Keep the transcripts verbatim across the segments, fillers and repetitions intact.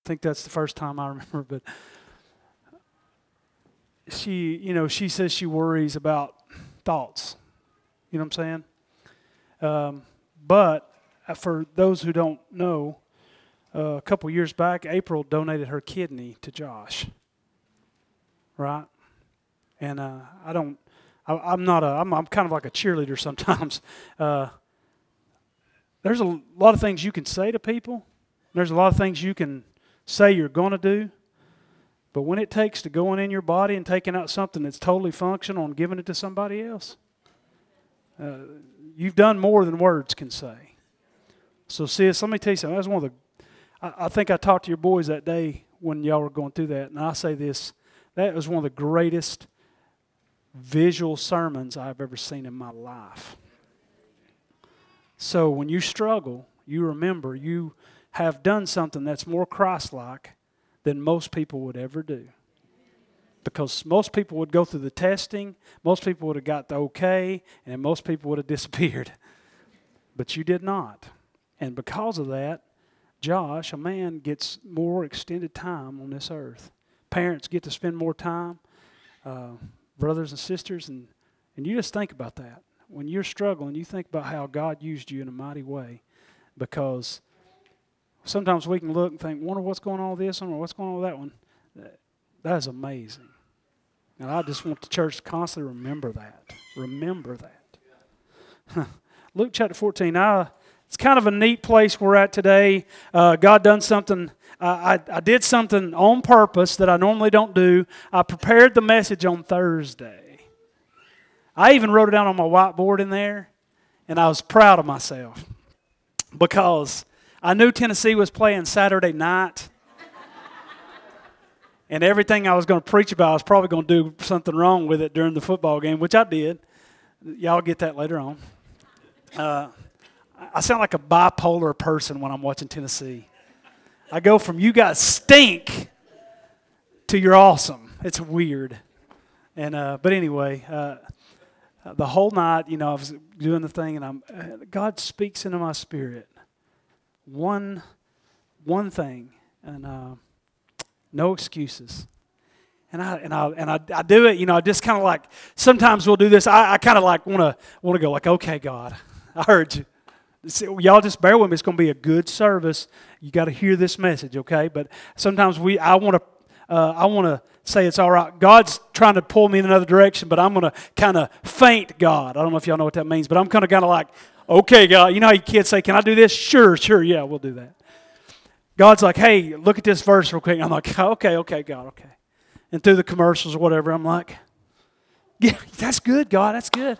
think that's the first time I remember, but she, you know, she says she worries about thoughts. You know what I'm saying? Um, but for those who don't know, uh, a couple years back, April donated her kidney to Josh. Right? And uh, I don't, I, I'm not a, I'm, I'm kind of like a cheerleader sometimes. Uh, there's a lot of things you can say to people. There's a lot of things you can say you're going to do. But when it takes to going in your body and taking out something that's totally functional and giving it to somebody else, uh, you've done more than words can say. So, sis, let me tell you something. That's one of the, I, I think I talked to your boys that day when y'all were going through that, and I say this, that was one of the greatest visual sermons I've ever seen in my life. So when you struggle, you remember you have done something that's more Christ-like than most people would ever do. Because most people would go through the testing, most people would have got the okay, and most people would have disappeared. But you did not. And because of that, Josh, a man, gets more extended time on this earth. Parents get to spend more time, uh, brothers and sisters, and, and you just think about that. When you're struggling, you think about how God used you in a mighty way, because sometimes we can look and think, wonder what's going on with this one or what's going on with that one. That is amazing. And I just want the church to constantly remember that. Remember that. Luke chapter fourteen. I, it's kind of a neat place we're at today. Uh, God done something. Uh, I, I did something on purpose that I normally don't do. I prepared the message on Thursday. I even wrote it down on my whiteboard in there, and I was proud of myself because I knew Tennessee was playing Saturday night, and everything I was going to preach about, I was probably going to do something wrong with it during the football game, which I did. Y'all get that later on. Uh, I sound like a bipolar person when I'm watching Tennessee. I go from you guys stink to you're awesome. It's weird. And uh, but anyway, uh, the whole night, you know, I was doing the thing, and I'm uh, God speaks into my spirit. One, one thing, and uh, no excuses. And I and I and I, I do it. You know, I just kind of like sometimes we'll do this. I, I kind of like want to want to go like, okay, God, I heard you. Y'all just bear with me. It's going to be a good service. You got to hear this message, okay? But sometimes we, I want to, uh, I want to say it's all right. God's trying to pull me in another direction, but I'm going to kind of faint God. I don't know if y'all know what that means, but I'm kind of kind of like, okay, God. You know how you kids say, "Can I do this?" Sure, sure, yeah, we'll do that. God's like, "Hey, look at this verse real quick." I'm like, "Okay, okay, God, okay." And through the commercials or whatever, I'm like, "Yeah, that's good, God. That's good."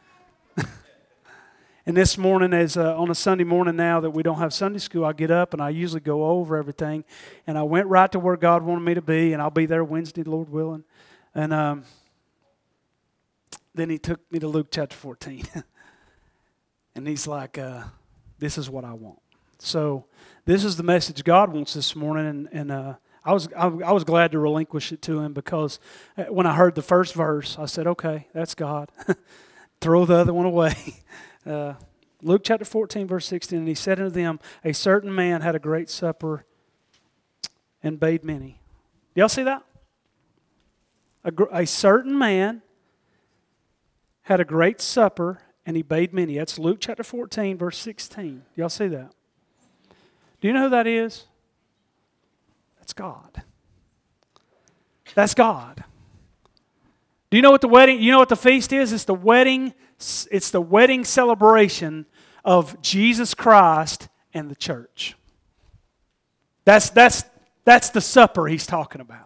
And this morning, as uh, on a Sunday morning now that we don't have Sunday school, I get up and I usually go over everything. And I went right to where God wanted me to be, and I'll be there Wednesday, Lord willing. And um, then he took me to Luke chapter fourteen. And he's like, uh, this is what I want. So this is the message God wants this morning. And, and uh, I was I, I was glad to relinquish it to him, because when I heard the first verse, I said, okay, that's God. Throw the other one away. Uh, Luke chapter fourteen, verse sixteen, and he said unto them, a certain man had a great supper and bade many. Y'all see that? A, gr- a certain man had a great supper and he bade many. That's Luke chapter fourteen, verse sixteen. Y'all see that? Do you know who that is? That's God. That's God. Do you know what the wedding, you know what the feast is? It's the wedding, it's the wedding celebration of Jesus Christ and the church. That's, that's, that's the supper he's talking about.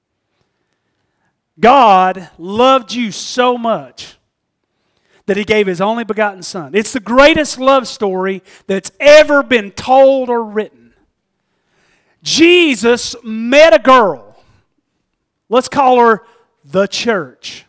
God loved you so much that he gave his only begotten Son. It's the greatest love story that's ever been told or written. Jesus met a girl. Let's call her the church.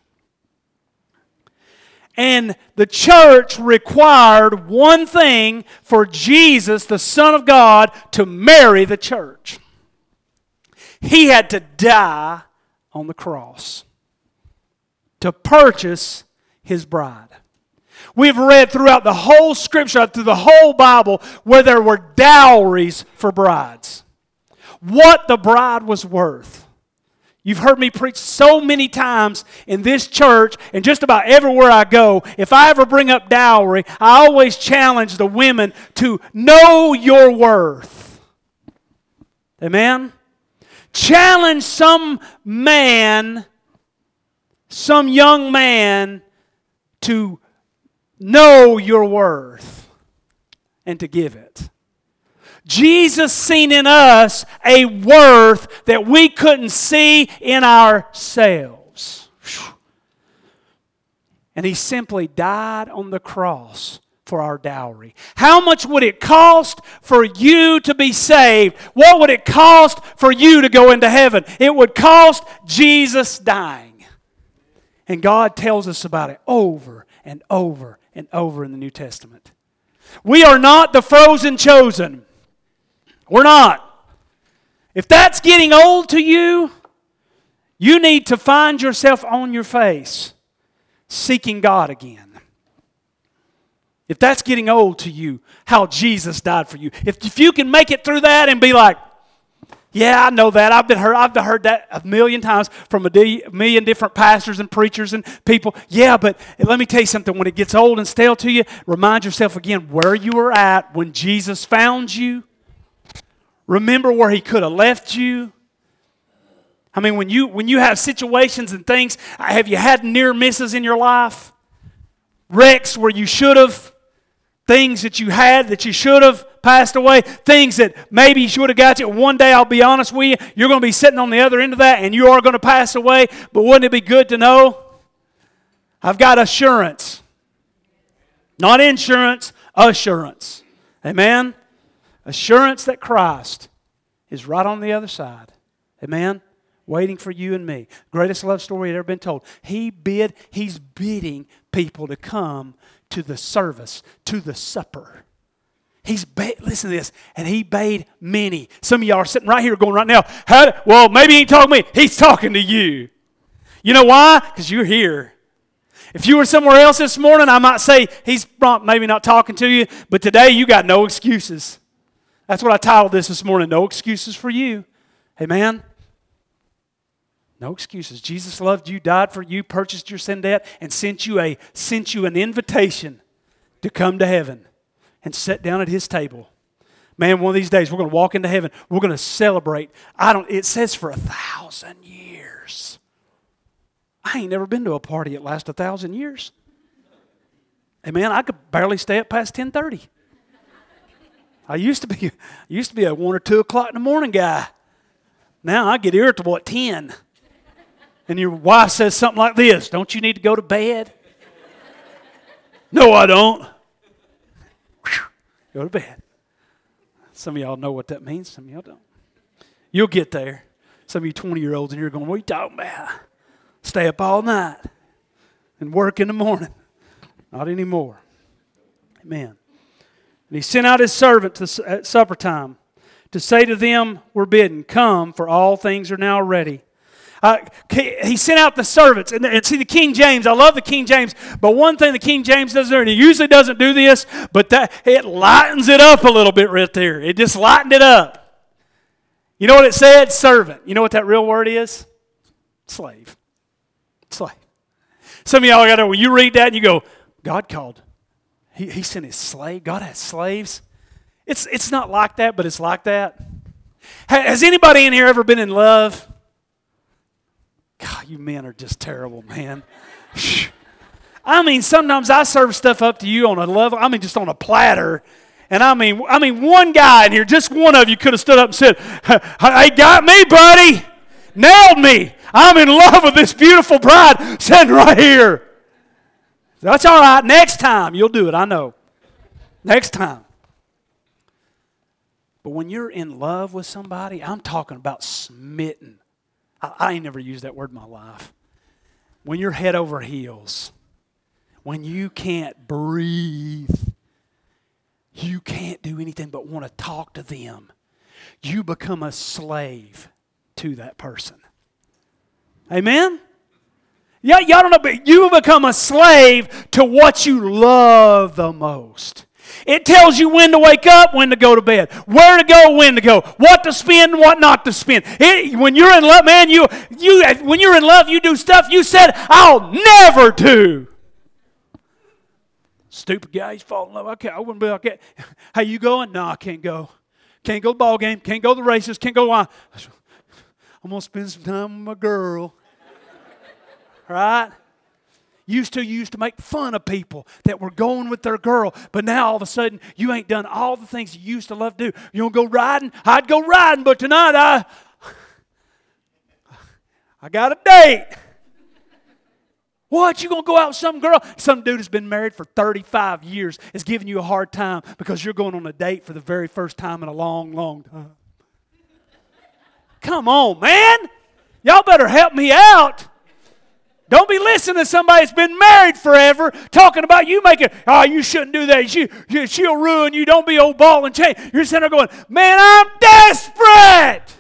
And the church required one thing for Jesus, the Son of God, to marry the church. He had to die on the cross to purchase his bride. We've read throughout the whole Scripture, through the whole Bible, where there were dowries for brides. what the bride was worth. You've heard me preach so many times in this church and just about everywhere I go. If I ever bring up dowry, I always challenge the women to know your worth. Amen? Challenge some man, some young man to know your worth and to give it. Jesus seen in us a worth that we couldn't see in ourselves. And He simply died on the cross for our dowry. How much would it cost for you to be saved? What would it cost for you to go into heaven? It would cost Jesus dying. And God tells us about it over and over and over in the New Testament. We are not the frozen chosen. We're not. If that's getting old to you, you need to find yourself on your face, seeking God again. If that's getting old to you, how Jesus died for you. If, if you can make it through that and be like, yeah, I know that. I've been heard, I've heard that a million times from a, d- a million different pastors and preachers and people. Yeah, but let me tell you something. When it gets old and stale to you, remind yourself again where you were at when Jesus found you. Remember where He could have left you. I mean, when you when you have situations and things, have you had near misses in your life? Wrecks where you should have, things that you had that you should have passed away, things that maybe you should have got you. One day, I'll be honest with you, you're going to be sitting on the other end of that and you are going to pass away, but wouldn't it be good to know? I've got assurance. Not insurance, assurance. Amen? Assurance that Christ is right on the other side. Amen? Waiting for you and me. Greatest love story ever been told. He bid, He's bidding people to come to the service, to the supper. He's ba- listen to this, and He bade many. Some of y'all are sitting right here going right now, How, well, maybe He ain't talking to me. He's talking to you. You know why? Because you're here. If you were somewhere else this morning, I might say He's maybe not talking to you, but today you got no excuses. That's what I titled this this morning, No Excuses for You. Amen? No excuses. Jesus loved you, died for you, purchased your sin debt, and sent you a sent you an invitation to come to heaven and sit down at His table. Man, one of these days we're going to walk into heaven. We're going to celebrate. I don't. It says for a thousand years. I ain't never been to a party that lasts a thousand years. Hey man, I could barely stay up past ten thirty. I used to be used to be a one or two o'clock in the morning guy. Now I get irritable at ten. And your wife says something like this, don't you need to go to bed? No, I don't. Whew, go to bed. Some of y'all know what that means. Some of y'all don't. You'll get there. Some of you twenty-year-olds in here going, what are you talking about? Stay up all night and work in the morning. Not anymore. Amen. And He sent out His servant to, at supper time to say to them, we're bidden, come, for all things are now ready. Uh, he sent out the servants. And, and see, the King James, I love the King James, but one thing the King James does there, and he usually doesn't do this, but that it lightens it up a little bit right there. It just lightened it up. You know what it said? Servant. You know what that real word is? Slave. Slave. Some of y'all got to, when you read that and you go, God called. He, he sent His slave. God has slaves. It's, it's not like that, but it's like that. Has anybody in here ever been in love? God, you men are just terrible, man. I mean, sometimes I serve stuff up to you on a level, I mean, just on a platter. And I mean, I mean, one guy in here, just one of you could have stood up and said, hey, got me, buddy. Nailed me. I'm in love with this beautiful bride sitting right here. That's all right. Next time, you'll do it, I know. Next time. But when you're in love with somebody, I'm talking about smitten. I, I ain't never used that word in my life. When you're head over heels, when you can't breathe, you can't do anything but want to talk to them, you become a slave to that person. Amen? Yeah, y'all don't know, but you become a slave to what you love the most. It tells you when to wake up, when to go to bed, where to go, when to go, what to spend, what not to spend. It, when you're in love, man, you, you, when you're in love, you do stuff you said, I'll never do. Stupid guy, he's falling in love. Okay, I wouldn't be like that. Hey, you going? No, I can't go. Can't go to the ball game. Can't go to the races. Can't go to line. I'm going to spend some time with my girl. Right? Used to, you used to make fun of people that were going with their girl, but now all of a sudden you ain't done all the things you used to love to do. You want to go riding? I'd go riding, but tonight I, I got a date. What? You going to go out with some girl? Some dude has been married for thirty-five years is giving you a hard time because you're going on a date for the very first time in a long, long time. Come on, man. Y'all better help me out. Don't be listening to somebody that's been married forever talking about you making, oh, you shouldn't do that. She, you, she'll ruin you. Don't be old ball and chain. You're sitting there going, man, I'm desperate.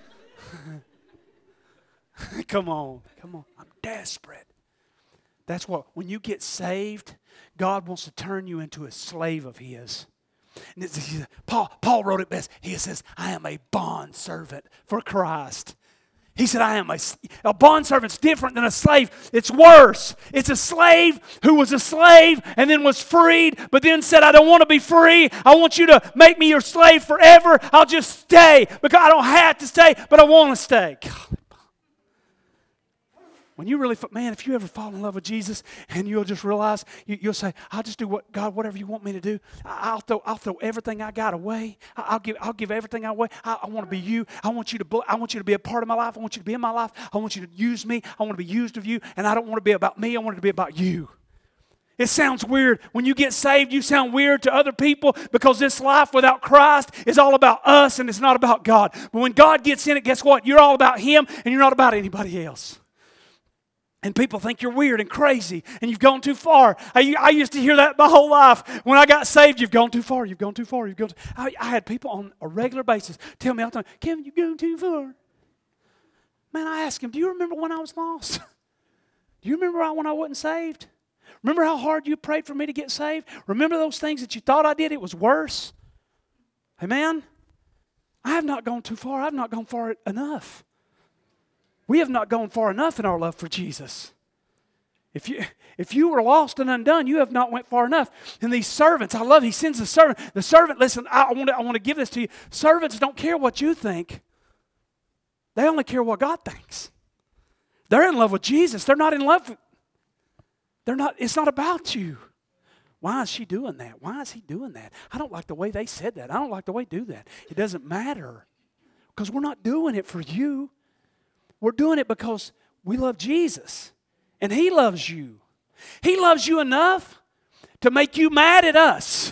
Come on. Come on. I'm desperate. That's what, when you get saved, God wants to turn you into a slave of His. And it's, Paul, Paul wrote it best. He says, I am a bond servant for Christ. He said, I am a, a bondservant's different than a slave. It's worse. It's a slave who was a slave and then was freed, but then said, I don't want to be free. I want you to make me your slave forever. I'll just stay because I don't have to stay, but I want to stay. God. When you really, man, if you ever fall in love with Jesus and you'll just realize, you, you'll say, I'll just do what, God, whatever you want me to do. I'll throw, I'll throw everything I got away. I'll give, I'll give everything away. I, I want to be you. I want you to, I want you to be a part of my life. I want you to be in my life. I want you to use me. I want to be used of you. And I don't want to be about me. I want it to be about you. It sounds weird. When you get saved, you sound weird to other people because this life without Christ is all about us and it's not about God. But when God gets in it, guess what? You're all about Him and you're not about anybody else. And people think you're weird and crazy and you've gone too far. I, I used to hear that my whole life. When I got saved, you've gone too far, you've gone too far, you've gone too I, I had people on a regular basis tell me all the time, Kevin, you've gone too far. Man, I asked him, do you remember when I was lost? Do you remember when I wasn't saved? Remember how hard you prayed for me to get saved? Remember those things that you thought I did? It was worse. Amen? I have not gone too far. I have not gone far enough. We have not gone far enough in our love for Jesus. If you, if you were lost and undone, you have not went far enough. And these servants, I love, He sends the servant. The servant, listen, I want to, I want to give this to you. Servants don't care what you think. They only care what God thinks. They're in love with Jesus. They're not in love with, they're not, it's not about you. Why is she doing that? Why is he doing that? I don't like the way they said that. I don't like the way they do that. It doesn't matter. Because we're not doing it for you. We're doing it because we love Jesus. And He loves you. He loves you enough to make you mad at us.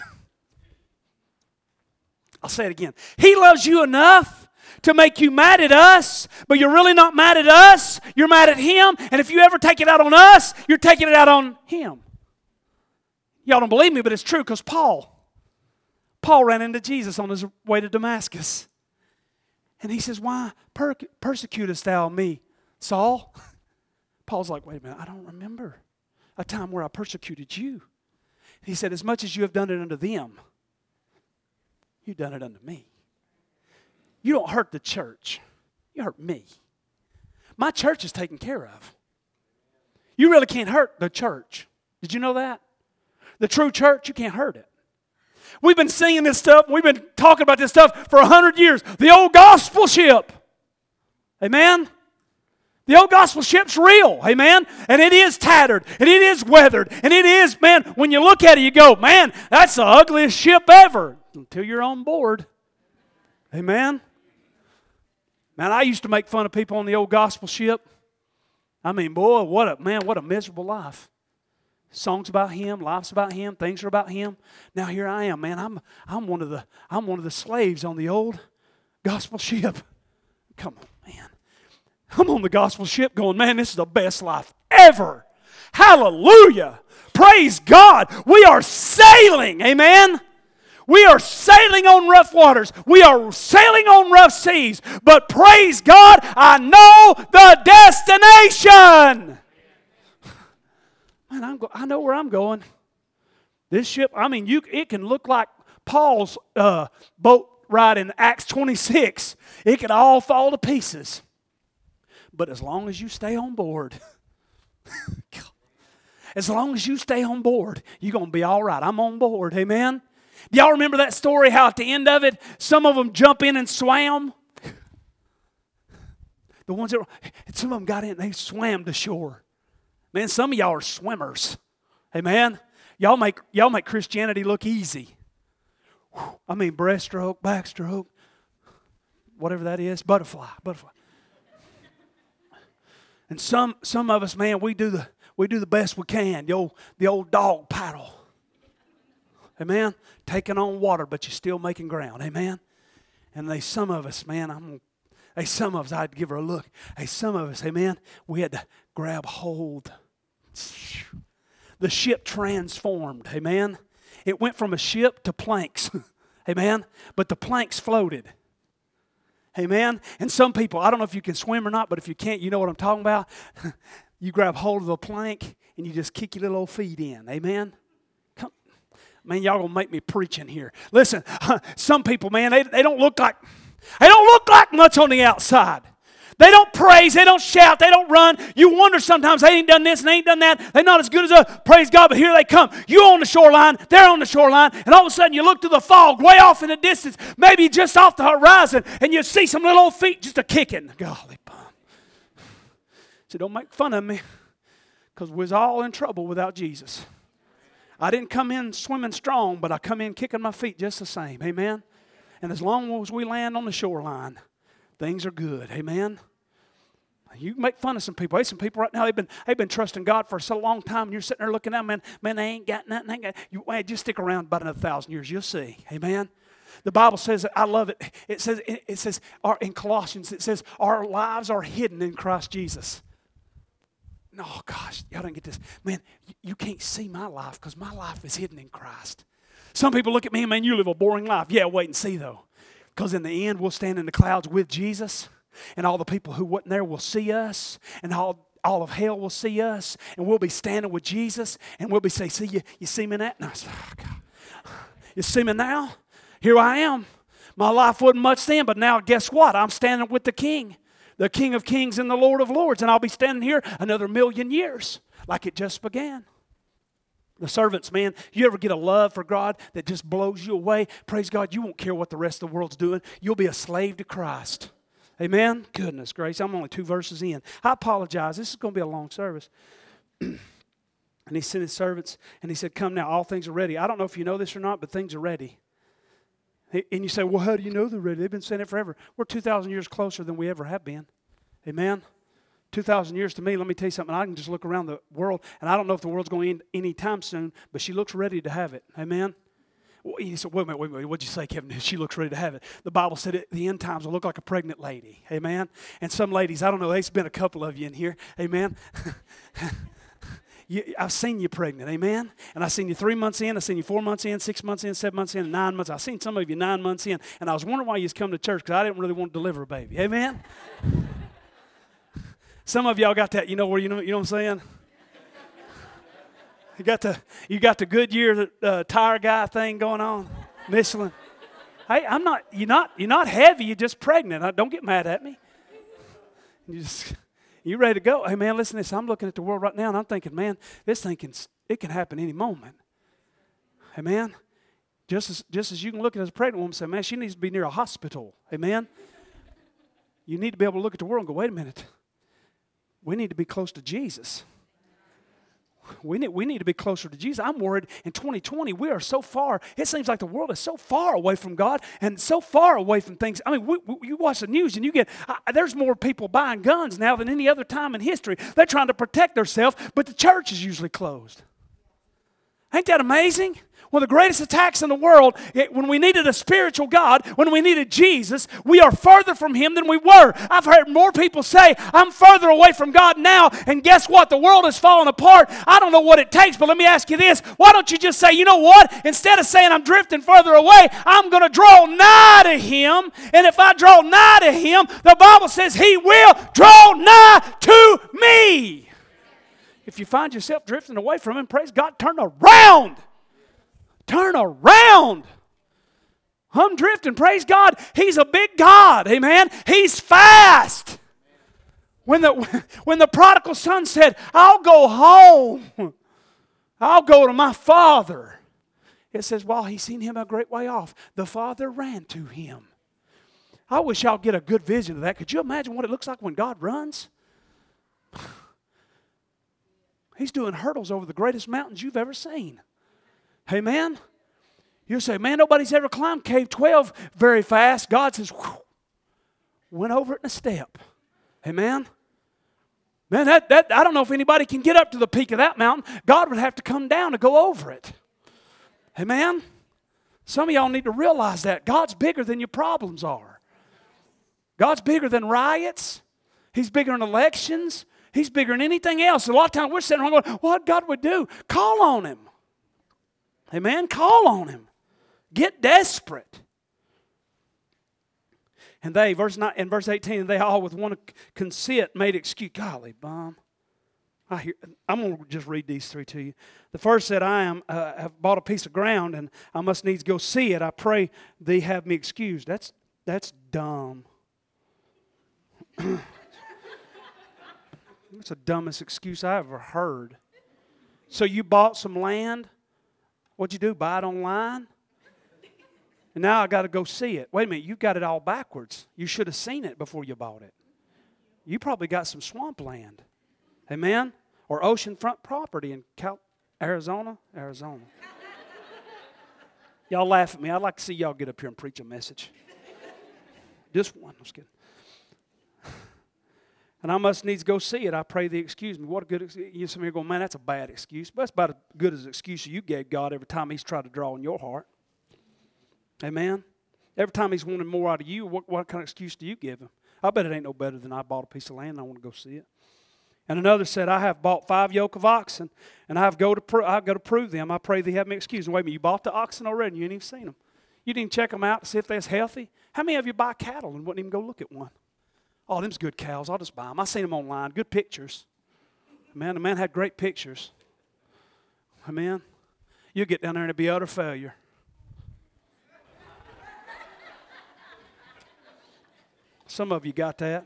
I'll say it again. He loves you enough to make you mad at us, but you're really not mad at us. You're mad at Him. And if you ever take it out on us, you're taking it out on Him. Y'all don't believe me, but it's true because Paul, Paul ran into Jesus on his way to Damascus. And he says, why per- persecutest thou me, Saul? Paul's like, wait a minute, I don't remember a time where I persecuted you. He said, as much as you have done it unto them, you've done it unto me. You don't hurt the church. You hurt me. My church is taken care of. You really can't hurt the church. Did you know that? The true church, you can't hurt it. We've been singing this stuff. We've been talking about this stuff for a hundred years. The old gospel ship. Amen? The old gospel ship's real. Amen? And it is tattered. And it is weathered. And it is, man, when you look at it, you go, man, that's the ugliest ship ever. Until you're on board. Amen? Man, I used to make fun of people on the old gospel ship. I mean, boy, what a, man, what a miserable life. Songs about Him, life's about Him, things are about Him. Now here I am, man. I'm I'm one of the I'm one of the slaves on the old gospel ship. Come on, man. I'm on the gospel ship going, man, this is the best life ever. Hallelujah. Praise God. We are sailing, amen. We are sailing on rough waters. We are sailing on rough seas. But praise God, I know the destination. Man, I'm go- I know where I'm going. This ship, I mean, you it can look like Paul's uh, boat ride in Acts twenty-six. It could all fall to pieces. But as long as you stay on board, as long as you stay on board, you're going to be all right. I'm on board, amen? Do y'all remember that story, how at the end of it, some of them jump in and swam? The ones that were, some of them got in and they swam to shore. Man, some of y'all are swimmers, amen? Y'all make, y'all make Christianity look easy. I mean, breaststroke, backstroke, whatever that is, butterfly, butterfly. And some some of us, man, we do the we do the best we can. The old the old dog paddle. Amen. Taking on water, but you're still making ground. Amen. And they some of us, man, I'm hey, some of us, I'd give her a look. Hey, some of us, amen, we had to grab hold. The ship transformed, amen. It went from a ship to planks. Amen. But the planks floated. Amen. And some people, I don't know if you can swim or not, but if you can't, you know what I'm talking about. You grab hold of the plank and you just kick your little old feet in. Amen. Come, man, y'all gonna make me preach in here. Listen, some people, man, they, they don't look like they don't look like much on the outside. They don't praise, they don't shout, they don't run. You wonder sometimes they ain't done this and they ain't done that. They're not as good as us. Praise God, but here they come. You on the shoreline, they're on the shoreline, and all of a sudden you look to the fog way off in the distance, maybe just off the horizon, and you see some little old feet just a kicking. Golly bum. So don't make fun of me, because we're all in trouble without Jesus. I didn't come in swimming strong, but I come in kicking my feet just the same. Amen? And as long as we land on the shoreline, things are good. Amen? You can make fun of some people. Hey, some people right now, they've been, they've been trusting God for so long time, and you're sitting there looking at them, man, man, they ain't got nothing. They ain't got, you, hey, just stick around about another thousand years. You'll see. Amen? The Bible says, I love it. It says, it says our, in Colossians, it says, our lives are hidden in Christ Jesus. Oh, gosh, y'all don't get this. Man, you, you can't see my life because my life is hidden in Christ. Some people look at me, man, you live a boring life. Yeah, wait and see, though. Because in the end, we'll stand in the clouds with Jesus, and all the people who wasn't there will see us, and all, all of hell will see us, and we'll be standing with Jesus, and we'll be saying, see, you, you see me now? And I said, oh, God. You see me now? Here I am. My life wasn't much then, but now guess what? I'm standing with the King, the King of Kings and the Lord of Lords, and I'll be standing here another million years like it just began. The servants, man, you ever get a love for God that just blows you away? Praise God, you won't care what the rest of the world's doing. You'll be a slave to Christ. Amen? Goodness gracious, I'm only two verses in. I apologize. This is going to be a long service. And he sent his servants, and he said, come now, all things are ready. I don't know if you know this or not, but things are ready. And you say, well, how do you know they're ready? They've been saying it forever. We're two thousand years closer than we ever have been. Amen? two thousand years to me, let me tell you something. I can just look around the world, and I don't know if the world's going to end any time soon, but she looks ready to have it. Amen? Well, you said, wait a minute, wait a minute. What'd you say, Kevin? She looks ready to have it. The Bible said at the end times will look like a pregnant lady. Amen? And some ladies, I don't know, there's been a couple of you in here. Amen? you, I've seen you pregnant. Amen? And I've seen you three months in. I've seen you four months in, six months in, seven months in, and nine months. I've seen some of you nine months in. And I was wondering why you come to church, because I didn't really want to deliver a baby. Amen? Some of y'all got that, you know where you know, you know what I'm saying? You got the you got the Goodyear uh, tire guy thing going on, Michelin. Hey, I'm not. You're not. You're not heavy. You're just pregnant. Don't get mad at me. You just you ready to go? Hey man, listen to this. I'm looking at the world right now, and I'm thinking, man, this thing can it can happen any moment. Hey man, just as just as you can look at as a pregnant woman and say, man, she needs to be near a hospital. Amen. You need to be able to look at the world and go, wait a minute. We need to be close to Jesus. We need, we need to be closer to Jesus. I'm worried in twenty twenty, we are so far. It seems like the world is so far away from God and so far away from things. I mean, we, we, you watch the news and you get, uh, there's more people buying guns now than any other time in history. They're trying to protect themselves, but the church is usually closed. Ain't that amazing? One of the greatest attacks in the world, it, when we needed a spiritual God, when we needed Jesus, we are further from Him than we were. I've heard more people say, I'm further away from God now, and guess what? The world is falling apart. I don't know what it takes, but let me ask you this. Why don't you just say, you know what? Instead of saying I'm drifting further away, I'm going to draw nigh to Him, and if I draw nigh to Him, the Bible says He will draw nigh to me. If you find yourself drifting away from Him, praise God, turn around. Turn around. I'm drifting. Praise God. He's a big God. Amen. He's fast. When the, when the prodigal son said, I'll go home. I'll go to my father. It says, while he seen him a great way off, the father ran to him. I wish y'all get a good vision of that. Could you imagine what it looks like when God runs? He's doing hurdles over the greatest mountains you've ever seen. Amen? You say, man, nobody's ever climbed Cave twelve very fast. God says, whew, went over it in a step. Amen? Man, that, that, I don't know if anybody can get up to the peak of that mountain. God would have to come down to go over it. Amen? Some of y'all need to realize that. God's bigger than your problems are. God's bigger than riots. He's bigger than elections. He's bigger than anything else. A lot of times we're sitting around going, what God would do? Call on Him. Amen? Call on Him. Get desperate. And they, verse nine, in verse eighteen, they all with one consent made excuse. Golly, bum. I hear, I'm going to just read these three to you. The first said, I am uh, have bought a piece of ground, and I must needs go see it. I pray thee have me excused. That's, that's dumb. That's the dumbest excuse I ever heard. So you bought some land. What'd you do, buy it online? And now I got to go see it. Wait a minute, you got it all backwards. You should have seen it before you bought it. You probably got some swamp land. Amen? Or oceanfront property in Cal- Arizona. Arizona. Y'all laugh at me. I'd like to see y'all get up here and preach a message. Just one. I'm just kidding. And I must needs go see it. I pray thee excuse me. What a good excuse. You some of you going, man, that's a bad excuse. But that's about as good as an excuse you gave God every time He's tried to draw in your heart. Amen? Every time He's wanted more out of you, what, what kind of excuse do you give Him? I bet it ain't no better than I bought a piece of land and I want to go see it. And another said, I have bought five yoke of oxen, and I have go to pro- I go to prove them. I pray thee have me excuse. And wait a minute, you bought the oxen already and you ain't even seen them. You didn't check them out to see if they're healthy. How many of you buy cattle and wouldn't even go look at one? Oh, them's good cows. I'll just buy them. I seen them online. Good pictures. Man, the man had great pictures. Amen. You get down there and it'll be utter failure. Some of you got that.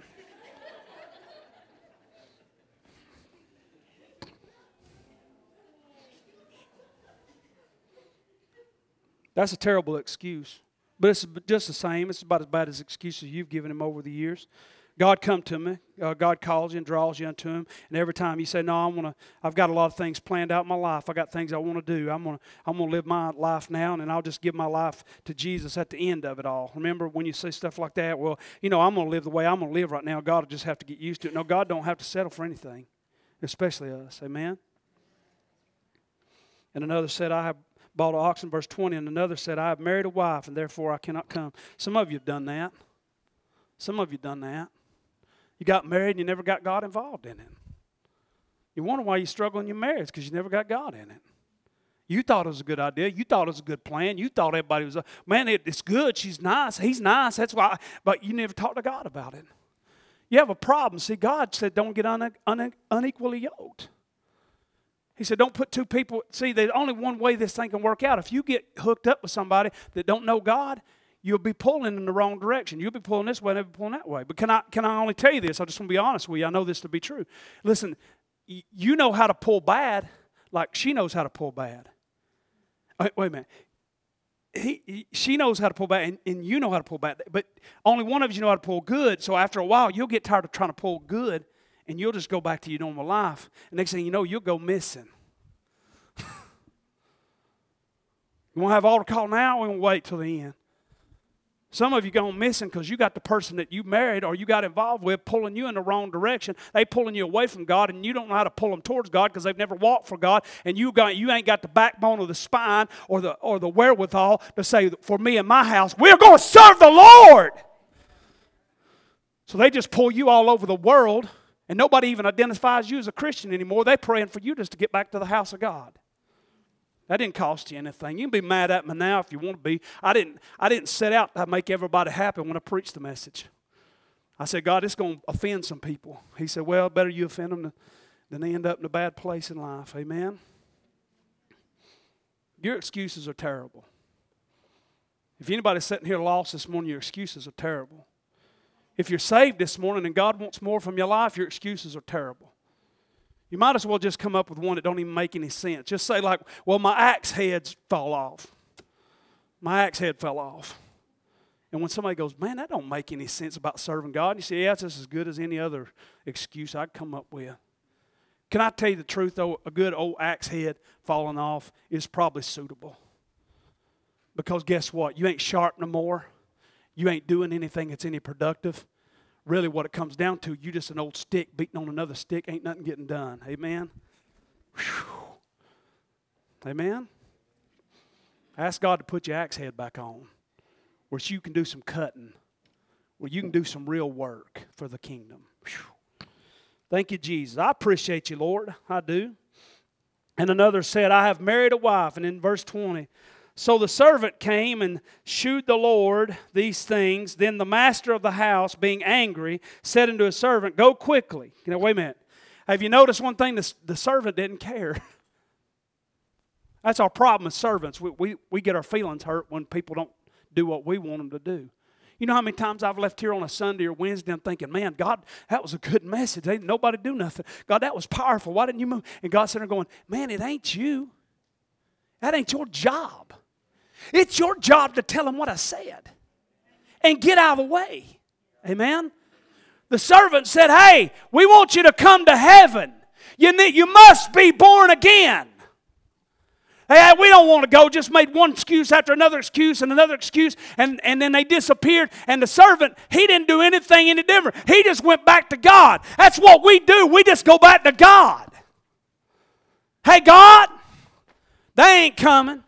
That's a terrible excuse. But it's just the same. It's about as bad as excuses you've given Him over the years. God come to me. Uh, God calls you and draws you unto Him. And every time you say, no, I wanna, I've got a lot of things planned out in my life. I got things I want to do. I'm going to I'm gonna live my life now, and then I'll just give my life to Jesus at the end of it all. Remember when you say stuff like that? Well, you know, I'm going to live the way I'm going to live right now. God will just have to get used to it. No, God don't have to settle for anything, especially us. Amen? And another said, I have bought an oxen, verse twenty, and another said, I have married a wife, and therefore I cannot come. Some of you have done that. Some of you have done that. You got married and you never got God involved in it. You wonder why you struggle in your marriage, because you never got God in it. You thought it was a good idea. You thought it was a good plan. You thought everybody was, man, it, it's good. She's nice. He's nice. That's why. But you never talked to God about it. You have a problem. See, God said don't get une, une, unequally yoked. He said, don't put two people. See, there's only one way this thing can work out. If you get hooked up with somebody that don't know God, you'll be pulling in the wrong direction. You'll be pulling this way, they'll be pulling that way. But can I can I only tell you this? I just want to be honest with you. I know this to be true. Listen, you know how to pull bad like she knows how to pull bad. Wait, wait a minute. He, he, she knows how to pull bad, and, and you know how to pull bad. But only one of you know how to pull good. So after a while, you'll get tired of trying to pull good, and you'll just go back to your normal life. And next thing you know, you'll go missing. You want to have altar call now? We won't wait till the end. Some of you going missing because you got the person that you married or you got involved with pulling you in the wrong direction. They pulling you away from God, and you don't know how to pull them towards God because they've never walked for God, and you got you ain't got the backbone or the spine or the or the wherewithal to say, for me and my house, we're going to serve the Lord. So they just pull you all over the world, and nobody even identifies you as a Christian anymore. They're praying for you just to get back to the house of God. That didn't cost you anything. You can be mad at me now if you want to be. I didn't, I didn't set out to make everybody happy when I preached the message. I said, God, it's going to offend some people. He said, well, better you offend them than they end up in a bad place in life. Amen? Your excuses are terrible. If anybody's sitting here lost this morning, your excuses are terrible. If you're saved this morning and God wants more from your life, your excuses are terrible. You might as well just come up with one that don't even make any sense. Just say like, well, my axe heads fall off. My axe head fell off. And when somebody goes, man, that don't make any sense about serving God, you say, yeah, it's just as good as any other excuse I'd come up with. Can I tell you the truth, though? A good old axe head falling off is probably suitable. Because guess what? You ain't sharp no more. You ain't doing anything that's any productive. Really what it comes down to, you just an old stick beating on another stick. Ain't nothing getting done. Amen? Whew. Amen? Ask God to put your axe head back on, where you can do some cutting, where you can do some real work for the kingdom. Whew. Thank you, Jesus. I appreciate you, Lord. I do. And another said, I have married a wife. And in verse twenty, so the servant came and shewed the Lord these things. Then the master of the house, being angry, said unto his servant, go quickly. You know, wait a minute. Have you noticed one thing? The, the servant didn't care. That's our problem as servants. We, we, we get our feelings hurt when people don't do what we want them to do. You know how many times I've left here on a Sunday or Wednesday and I'm thinking, man, God, that was a good message. Ain't nobody do nothing. God, that was powerful. Why didn't you move? And God's sitting there going, man, it ain't you. That ain't your job. It's your job to tell them what I said and get out of the way. Amen? The servant said, hey, we want you to come to heaven. You, need, you must be born again. Hey, we don't want to go. Just made one excuse after another excuse and another excuse, and, and then they disappeared. And the servant, he didn't do anything any different. He just went back to God. That's what we do. We just go back to God. Hey, God, they ain't coming.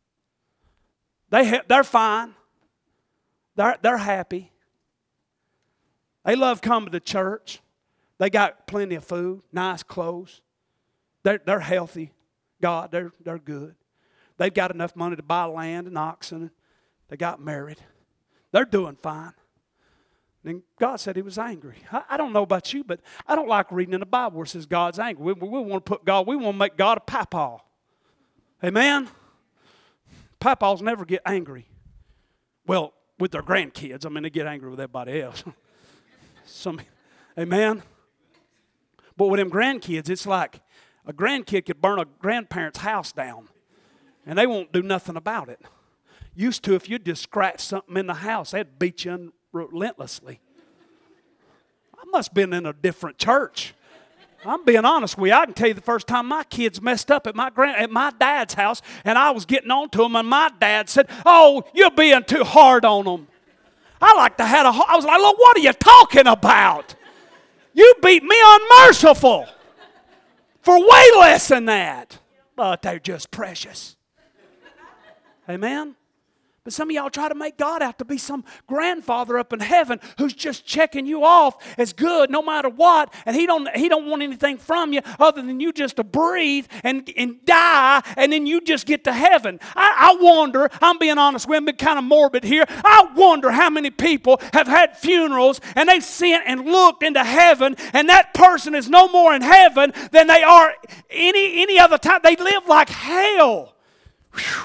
They, they're fine. They're, they're happy. They love coming to church. They got plenty of food, nice clothes. They're, they're healthy. God, they're, they're good. They've got enough money to buy land and oxen. They got married. They're doing fine. And God said he was angry. I, I don't know about you, but I don't like reading in the Bible where it says God's angry. We, we, we want to put God, we want to make God a papaw. Amen? Papaws never get angry. Well, with their grandkids. I mean, they get angry with everybody else. Some, amen? But with them grandkids, it's like a grandkid could burn a grandparent's house down, and they won't do nothing about it. Used to, if you just scratch something in the house, they'd beat you relentlessly. I must have been in a different church. I'm being honest with you. I can tell you the first time my kids messed up at my grand, at my dad's house, and I was getting on to them, and my dad said, "Oh, you're being too hard on them." I like to have a. I was like, "Look, what are you talking about? You beat me unmerciful for way less than that." But they're just precious. Amen. But some of y'all try to make God out to be some grandfather up in heaven who's just checking you off as good no matter what, and he don't he don't want anything from you other than you just to breathe and, and die, and then you just get to heaven. I, I wonder, I'm being honest with you, I'm being kind of morbid here. I wonder how many people have had funerals and they sent and looked into heaven, and that person is no more in heaven than they are any, any other time. They live like hell. Whew.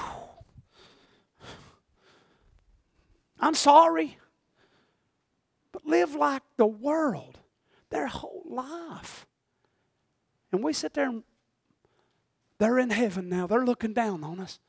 I'm sorry, but live like the world their whole life. And we sit there and they're in heaven now. They're looking down on us.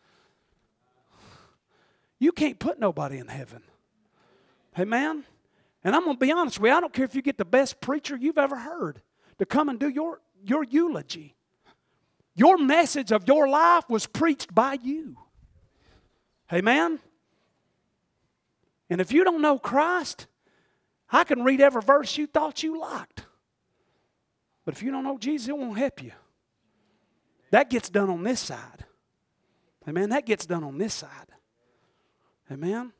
You can't put nobody in heaven. Amen? And I'm going to be honest with you. I don't care if you get the best preacher you've ever heard to come and do your, your eulogy. Your message of your life was preached by you. Amen? And if you don't know Christ, I can read every verse you thought you liked. But if you don't know Jesus, it won't help you. That gets done on this side. Amen. That gets done on this side. Amen.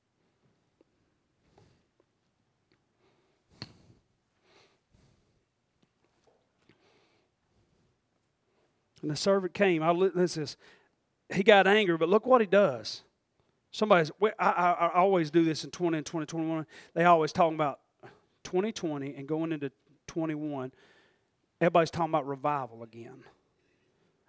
And the servant came. I, this is, he got angry, but look what he does. Somebody's, I, I, I always do this in twenty and twenty twenty-one. They always talking about twenty twenty and going into twenty-one. Everybody's talking about revival again.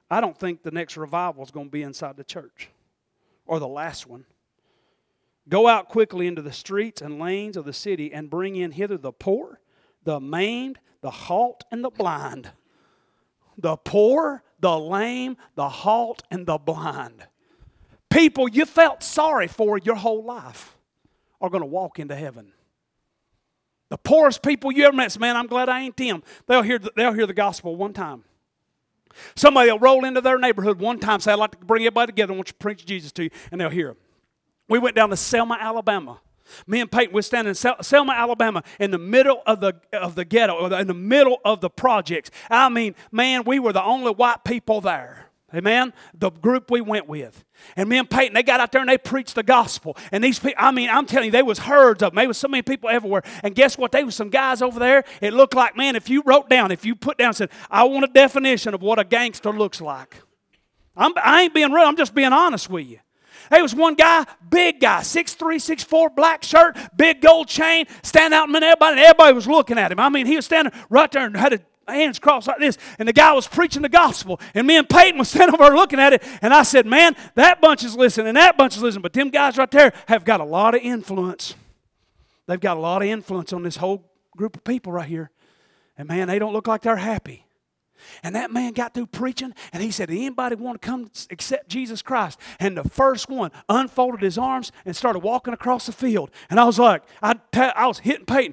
I don't think the next revival is going to be inside the church or the last one. Go out quickly into the streets and lanes of the city and bring in hither the poor, the maimed, the halt, and the blind. The poor, the lame, the halt, and the blind. People you felt sorry for your whole life are going to walk into heaven. The poorest people you ever met say, man, I'm glad I ain't them. They'll hear the, they'll hear the gospel one time. Somebody will roll into their neighborhood one time, say, I'd like to bring everybody together. I want you to preach Jesus to you, and they'll hear them. We went down to Selma, Alabama. Me and Peyton were standing in Sel- Selma, Alabama, in the middle of the of the ghetto, or the, in the middle of the projects. I mean, man, we were the only white people there. Amen? The group we went with. And me and Peyton, they got out there and they preached the gospel. And these people, I mean, I'm telling you, there was herds of them. There was so many people everywhere. And guess what? There was some guys over there. It looked like, man, if you wrote down, if you put down and said, I want a definition of what a gangster looks like. I'm, I ain't being rude. I'm just being honest with you. There was one guy, big guy, six three, six four, black shirt, big gold chain, standing out in front of everybody, and everybody was looking at him. I mean, he was standing right there and had his hands crossed like this, and the guy was preaching the gospel, and me and Peyton was standing over there looking at it, and I said, man, that bunch is listening, and that bunch is listening, but them guys right there have got a lot of influence. They've got a lot of influence on this whole group of people right here, and man, they don't look like they're happy. And that man got through preaching, and he said, anybody want to come accept Jesus Christ? And the first one unfolded his arms and started walking across the field. And I was like, I, t- I was hitting Peyton.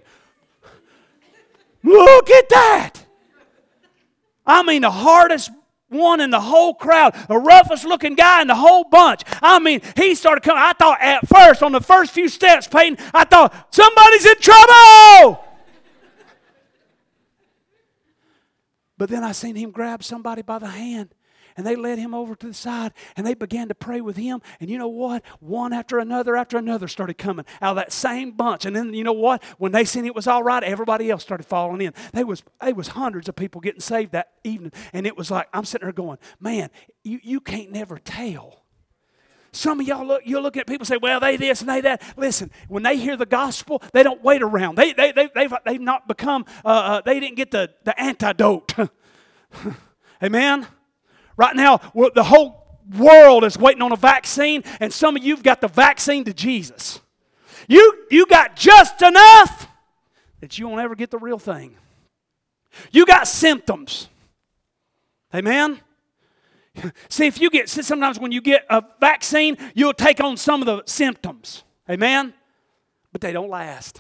Look at that. I mean, the hardest one in the whole crowd, the roughest looking guy in the whole bunch. I mean, he started coming. I thought at first, on the first few steps, Peyton, I thought, somebody's in trouble. But then I seen him grab somebody by the hand, and they led him over to the side, and they began to pray with him. And you know what? One after another after another started coming out of that same bunch. And then you know what? When they seen it was all right, everybody else started falling in. There was, there was hundreds of people getting saved that evening. And it was like, I'm sitting there going, man, you, you can't never tell. Some of y'all look, you'll look at people and say, well, they this and they that. Listen, when they hear the gospel, they don't wait around. They, they, they, they've, they've not become, uh, uh, they didn't get the, the antidote. Amen? Right now, the whole world is waiting on a vaccine, and some of you've got the vaccine to Jesus. You, you got just enough that you won't ever get the real thing. You got symptoms. Amen? See, if you get, sometimes when you get a vaccine, you'll take on some of the symptoms. Amen? But they don't last.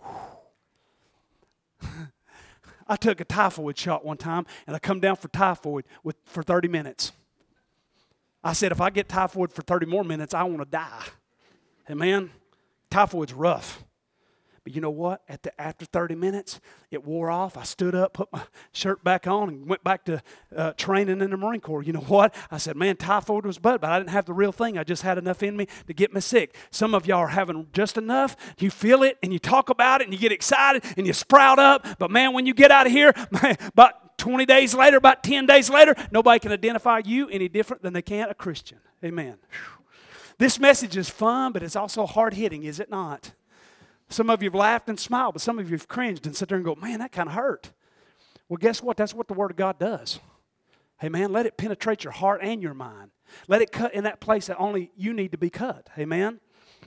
I took a typhoid shot one time, and I come down for typhoid with, for thirty minutes. I said, if I get typhoid for thirty more minutes, I want to die. Amen? Typhoid's rough. But you know what? At the, after thirty minutes, it wore off. I stood up, put my shirt back on, and went back to uh, training in the Marine Corps. You know what? I said, man, typhoid was bad, but I didn't have the real thing. I just had enough in me to get me sick. Some of y'all are having just enough. You feel it, and you talk about it, and you get excited, and you sprout up. But man, when you get out of here, man, about twenty days later, about ten days later, nobody can identify you any different than they can a Christian. Amen. Whew. This message is fun, but it's also hard-hitting, is it not? Some of you have laughed and smiled, but some of you have cringed and sit there and go, man, that kind of hurt. Well, guess what? That's what the Word of God does. Hey, man, let it penetrate your heart and your mind. Let it cut in that place that only you need to be cut. Amen?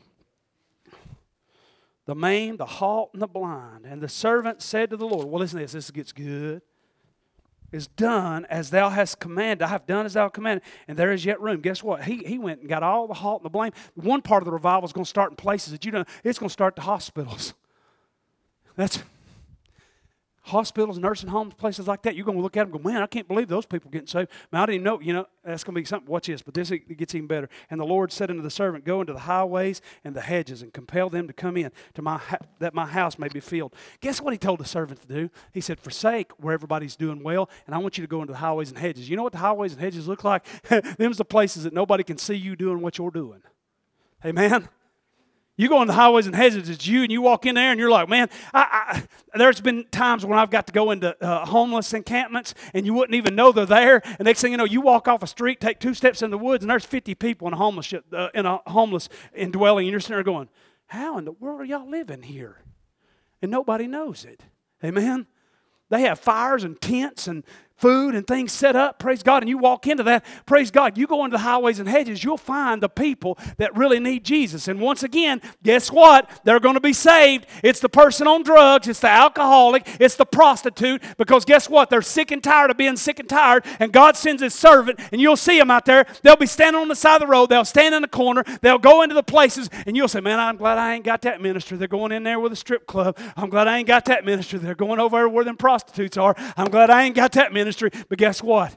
The maimed, the halt, and the blind. And the servant said to the Lord, well, listen to this. This gets good. Is done as thou hast commanded. I have done as thou commanded, and there is yet room. Guess what? He, he went and got all the halt and the blame. One part of the revival is going to start in places that you know, it's going to start at the hospitals. That's hospitals, nursing homes, places like that. You're going to look at them and go, man, I can't believe those people getting saved. Man, I didn't know, you know, that's going to be something. Watch this, but this it gets even better. And the Lord said unto the servant, go into the highways and the hedges and compel them to come in, to my ha- that my house may be filled. Guess what he told the servant to do? He said, forsake where everybody's doing well, and I want you to go into the highways and hedges. You know what the highways and hedges look like? Them's the places that nobody can see you doing what you're doing. Amen? You go in the highways and hedges, it's you, and you walk in there, and you're like, man, I, I, there's been times when I've got to go into uh, homeless encampments, and you wouldn't even know they're there. And next thing you know, you walk off a street, take two steps in the woods, and there's fifty people in a homeless uh, in a homeless indwelling, and you're sitting there going, how in the world are y'all living here? And nobody knows it. Amen? They have fires and tents and food and things set up, praise God, and you walk into that, praise God, you go into the highways and hedges, you'll find the people that really need Jesus. And once again, guess what? They're going to be saved. It's the person on drugs, it's the alcoholic, it's the prostitute, because guess what? They're sick and tired of being sick and tired, and God sends His servant, and you'll see them out there. They'll be standing on the side of the road, they'll stand in the corner, they'll go into the places, and you'll say, man, I'm glad I ain't got that ministry. They're going in there with a strip club. I'm glad I ain't got that ministry. They're going over where them prostitutes are. I'm glad I ain't got that ministry. But guess what?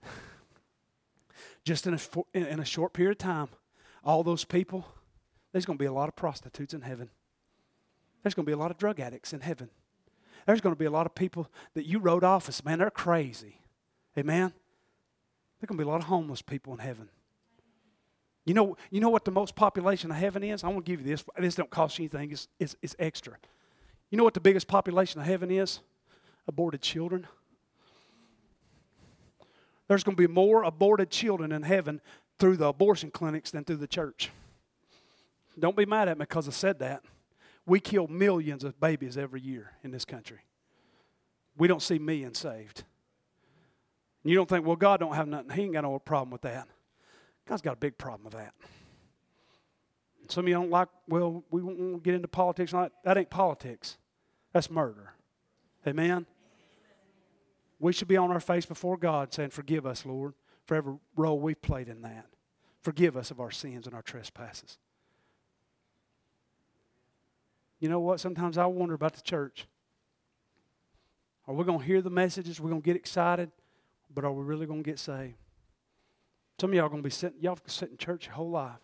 Just in a, in a short period of time, all those people, there's going to be a lot of prostitutes in heaven. There's going to be a lot of drug addicts in heaven. There's going to be a lot of people that you wrote off as, man, they're crazy. Amen? There's going to be a lot of homeless people in heaven. You know, you know what the most population of heaven is? I want to give you this. This don't cost you anything. It's, it's, it's extra. You know what the biggest population of heaven is? Aborted children. There's going to be more aborted children in heaven through the abortion clinics than through the church. Don't be mad at me because I said that. We kill millions of babies every year in this country. We don't see millions saved. And you don't think, well, God don't have nothing. He ain't got no problem with that. God's got a big problem with that. Some of you don't like, well, we won't get into politics. That ain't politics. That's murder. Amen? We should be on our face before God saying, forgive us, Lord, for every role we've played in that. Forgive us of our sins and our trespasses. You know what? Sometimes I wonder about the church. Are we going to hear the messages? We're going to get excited, but are we really going to get saved? Some of y'all are going to be sitting, y'all sit in church your whole life.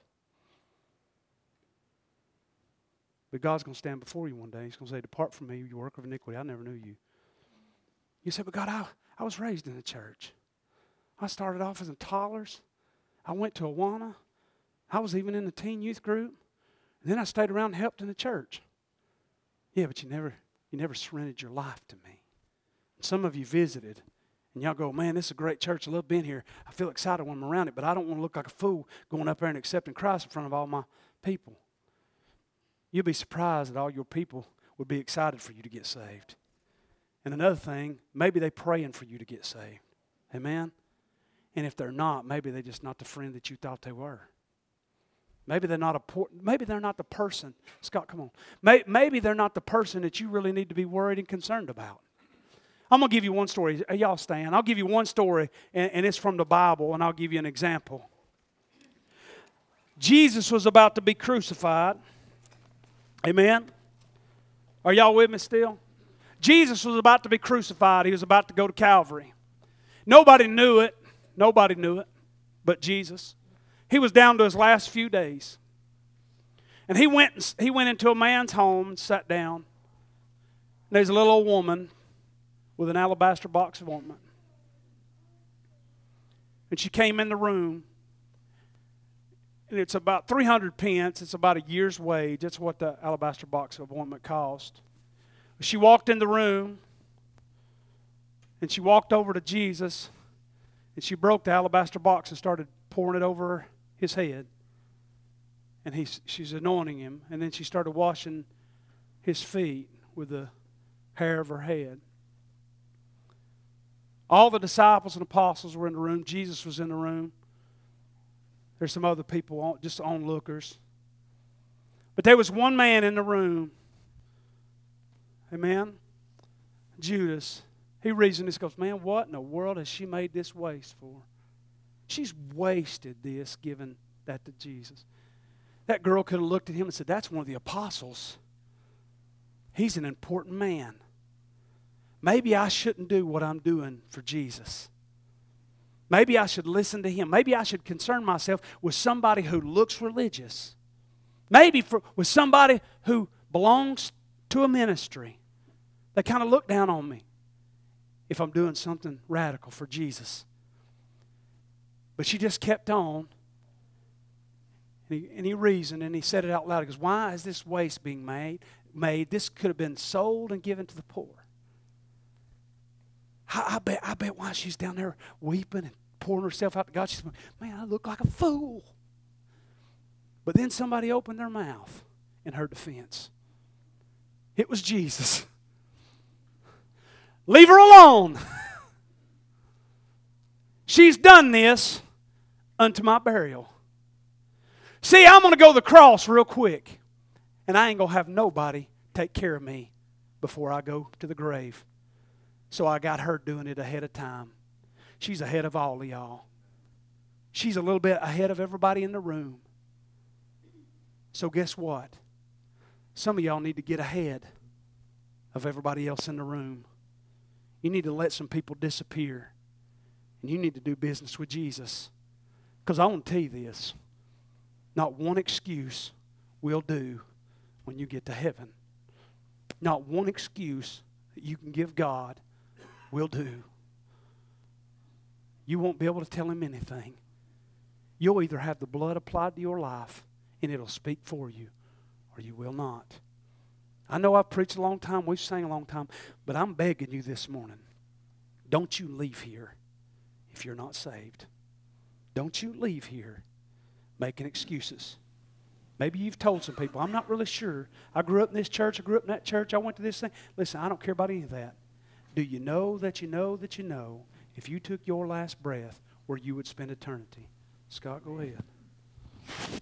But God's going to stand before you one day. He's going to say, depart from me, you work of iniquity. I never knew you. You say, but God, I, I was raised in the church. I started off as in toddlers. I went to Awana. I was even in the teen youth group. And then I stayed around and helped in the church. Yeah, but you never, you never surrendered your life to me. And some of you visited, and y'all go, man, this is a great church. I love being here. I feel excited when I'm around it, but I don't want to look like a fool going up there and accepting Christ in front of all my people. You'll be surprised that all your people would be excited for you to get saved. And another thing, maybe they're praying for you to get saved. Amen? And if they're not, maybe they're just not the friend that you thought they were. Maybe they're not a maybe they're not the person. Scott, come on. Maybe they're not the person that you really need to be worried and concerned about. I'm going to give you one story. Y'all stand. I'll give you one story, and, and it's from the Bible, and I'll give you an example. Jesus was about to be crucified. Amen? Are y'all with me still? Jesus was about to be crucified. He was about to go to Calvary. Nobody knew it. Nobody knew it but Jesus. He was down to his last few days. And he went, he went into a man's home and sat down. There's a little old woman with an alabaster box of ointment. And she came in the room. And it's about three hundred pence. It's about a year's wage. That's what the alabaster box of ointment cost. She walked in the room, and she walked over to Jesus, and she broke the alabaster box and started pouring it over his head. And he, she's anointing him, and then she started washing his feet with the hair of her head. All the disciples and apostles were in the room. Jesus was in the room. There's some other people, just onlookers. But there was one man in the room. Amen? Judas. He reasoned this, goes, man, what in the world has she made this waste for? She's wasted this, giving that to Jesus. That girl could have looked at him and said, that's one of the apostles. He's an important man. Maybe I shouldn't do what I'm doing for Jesus. Maybe I should listen to him. Maybe I should concern myself with somebody who looks religious. Maybe for, with somebody who belongs to a ministry. They kind of look down on me if I'm doing something radical for Jesus. But she just kept on. And he, and he reasoned and he said it out loud. He goes, why is this waste being made? Made? This could have been sold and given to the poor. I, I bet I bet while she's down there weeping and pouring herself out to God, she's going, man, I look like a fool. But then somebody opened their mouth in her defense. It was Jesus. Leave her alone. She's done this unto my burial. See, I'm going to go to the cross real quick, and I ain't going to have nobody take care of me before I go to the grave. So I got her doing it ahead of time. She's ahead of all of y'all. She's a little bit ahead of everybody in the room. So guess what? Some of y'all need to get ahead of everybody else in the room. You need to let some people disappear. And you need to do business with Jesus. Because I want to tell you this. Not one excuse will do when you get to heaven. Not one excuse that you can give God will do. You won't be able to tell Him anything. You'll either have the blood applied to your life and it'll speak for you, or you will not. I know I've preached a long time, we've sang a long time, but I'm begging you this morning, don't you leave here if you're not saved. Don't you leave here making excuses. Maybe you've told some people, I'm not really sure. I grew up in this church, I grew up in that church, I went to this thing. Listen, I don't care about any of that. Do you know that you know that you know if you took your last breath where you would spend eternity? Scott, go ahead.